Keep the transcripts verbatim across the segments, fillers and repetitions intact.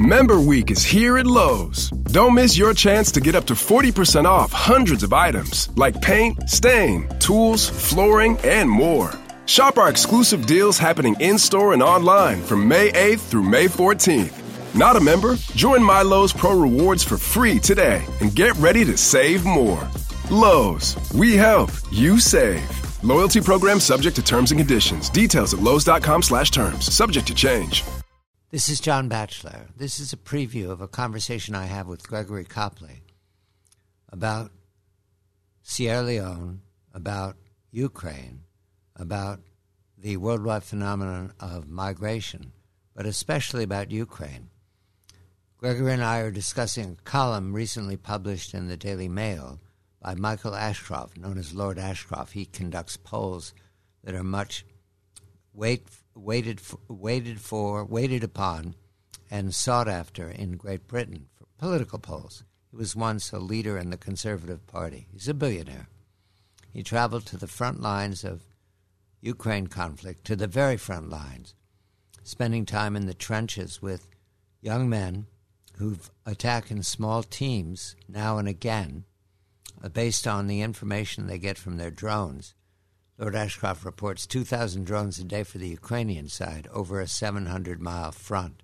Member Week is here at Lowe's. Don't miss your chance to get up to forty percent off hundreds of items like paint, stain, tools, flooring, and more. Shop our exclusive deals happening in-store and online from May eighth through May fourteenth. Not a member? Join My Lowe's Pro Rewards for free today and get ready to save more. Lowe's, we help, you save. Loyalty program subject to terms and conditions. Details at lowes.com slash terms. Subject to change. This is John Batchelor. This is a preview of a conversation I have with Gregory Copley about Sierra Leone, about Ukraine, about the worldwide phenomenon of migration, but especially about Ukraine. Gregory and I are discussing a column recently published in the Daily Mail by Michael Ashcroft, known as Lord Ashcroft. He conducts polls that are much wait, waited, for, waited for, waited upon, and sought after in Great Britain for political polls. He was once a leader in the Conservative Party. He's a billionaire. He traveled to the front lines of Ukraine conflict, to the very front lines, spending time in the trenches with young men who attack in small teams now and again, based on the information they get from their drones. Lord Ashcroft reports two thousand drones a day for the Ukrainian side over a seven hundred mile front.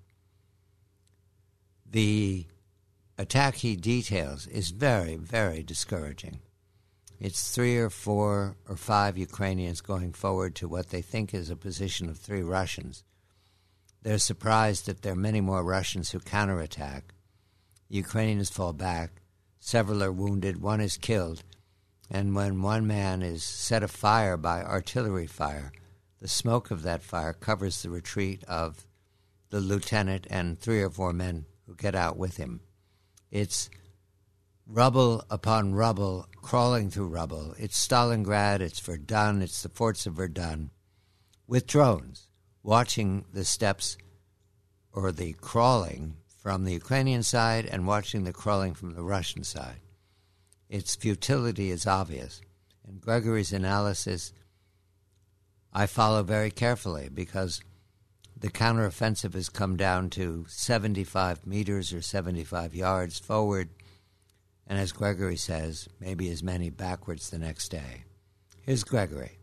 The attack he details is very, very discouraging. It's three or four or five Ukrainians going forward to what they think is a position of three Russians. They're surprised that there are many more Russians who counterattack. The Ukrainians fall back. Several are wounded. One is killed. And when one man is set afire by artillery fire, the smoke of that fire covers the retreat of the lieutenant and three or four men who get out with him. It's rubble upon rubble, crawling through rubble. It's Stalingrad, it's Verdun, it's the forts of Verdun, with drones, watching the steps or the crawling from the Ukrainian side and watching the crawling from the Russian side. Its futility is obvious. And Gregory's analysis I follow very carefully because the counteroffensive has come down to seventy-five meters or seventy-five yards forward, and as Gregory says, maybe as many backwards the next day. Here's Gregory.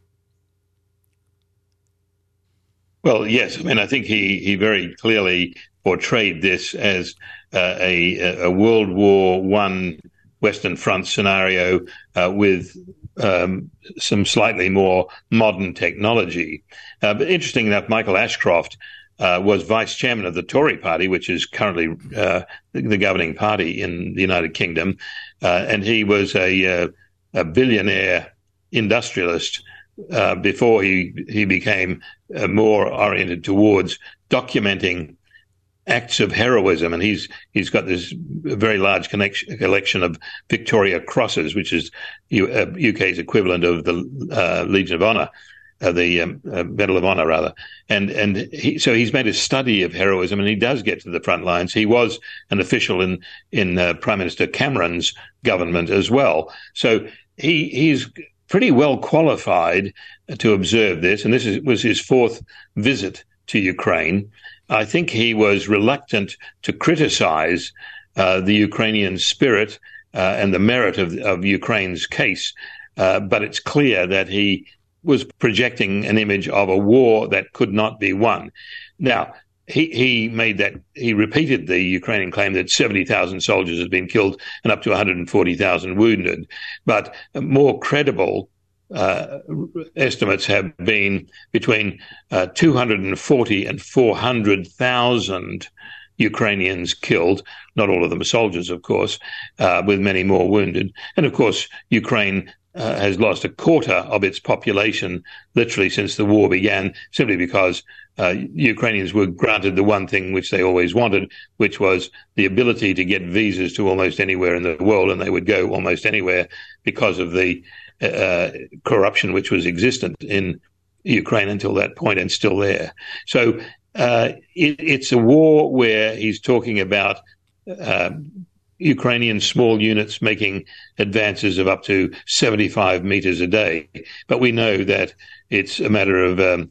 Well, yes. I mean, I think he, he very clearly portrayed this as uh, a, a World War One Western Front scenario uh, with um, some slightly more modern technology. Uh, but interesting enough, Michael Ashcroft uh, was vice chairman of the Tory party, which is currently uh, the, the governing party in the United Kingdom, uh, and he was a, uh, a billionaire industrialist uh, before he he became uh, more oriented towards documenting acts of heroism, and he's he's got this very large connection, collection of Victoria Crosses, which is U, uh, U K's equivalent of the uh, Legion of Honor, uh, the um, uh, Medal of Honor, rather. And and he, so he's made a study of heroism, and he does get to the front lines. He was an official in in uh, Prime Minister Cameron's government as well. So he he's pretty well qualified to observe this, and this is, was his fourth visit to Ukraine. I think he was reluctant to criticize uh, the Ukrainian spirit uh, and the merit of, of Ukraine's case, uh, but it's clear that he was projecting an image of a war that could not be won. Now, he, he made that, he repeated the Ukrainian claim that seventy thousand soldiers had been killed and up to one hundred forty thousand wounded, but more credible Uh, estimates have been between uh, two hundred forty and four hundred thousand Ukrainians killed, not all of them are soldiers, of course, uh, with many more wounded. And, of course, Ukraine uh, has lost a quarter of its population literally since the war began, simply because uh, Ukrainians were granted the one thing which they always wanted, which was the ability to get visas to almost anywhere in the world, and they would go almost anywhere because of the Uh, corruption which was existent in Ukraine until that point and still there. So uh, it, it's a war where he's talking about uh, Ukrainian small units making advances of up to seventy-five meters a day. But we know that it's a matter of um,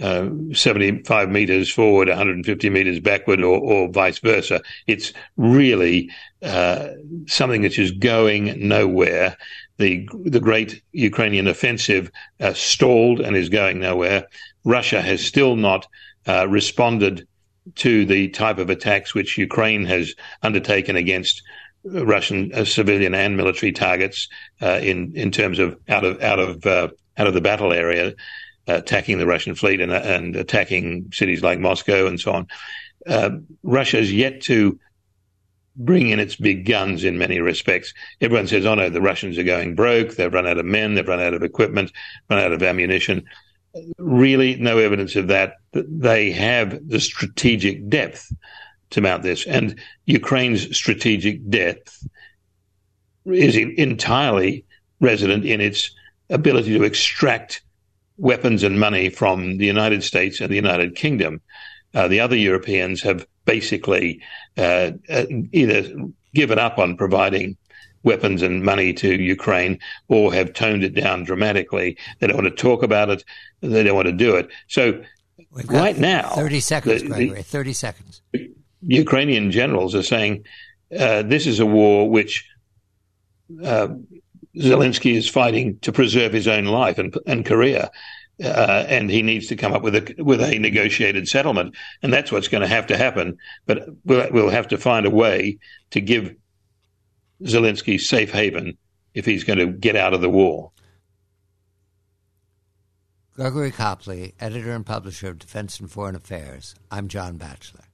uh, seventy-five meters forward, one hundred fifty meters backward, or, or vice versa. It's really uh, something which is going nowhere. The the great Ukrainian offensive uh, stalled and is going nowhere. Russia has still not uh, responded to the type of attacks which Ukraine has undertaken against Russian uh, civilian and military targets uh, in in terms of out of out of uh, out of the battle area, uh, attacking the Russian fleet and and attacking cities like Moscow and so on. Uh, Russia has yet to bring in its big guns in many respects. Everyone says, "Oh no, the Russians are going broke. They've run out of men. They've run out of equipment. Run out of ammunition." Really, no evidence of that. They have the strategic depth to mount this, and Ukraine's strategic depth is entirely resident in its ability to extract weapons and money from the United States and the United Kingdom. Uh, the other Europeans have basically uh, either given up on providing weapons and money to Ukraine or have toned it down dramatically. They don't want to talk about it. They don't want to do it. So right now, thirty seconds, the, Gregory, the, thirty seconds. Ukrainian generals are saying uh, this is a war which uh, Zelensky is fighting to preserve his own life and, and career. Uh, and he needs to come up with a with a negotiated settlement, and that's what's going to have to happen. But we'll, we'll have to find a way to give Zelensky safe haven if he's going to get out of the war. Gregory Copley, editor and publisher of Defense and Foreign Affairs. I'm John Batchelor.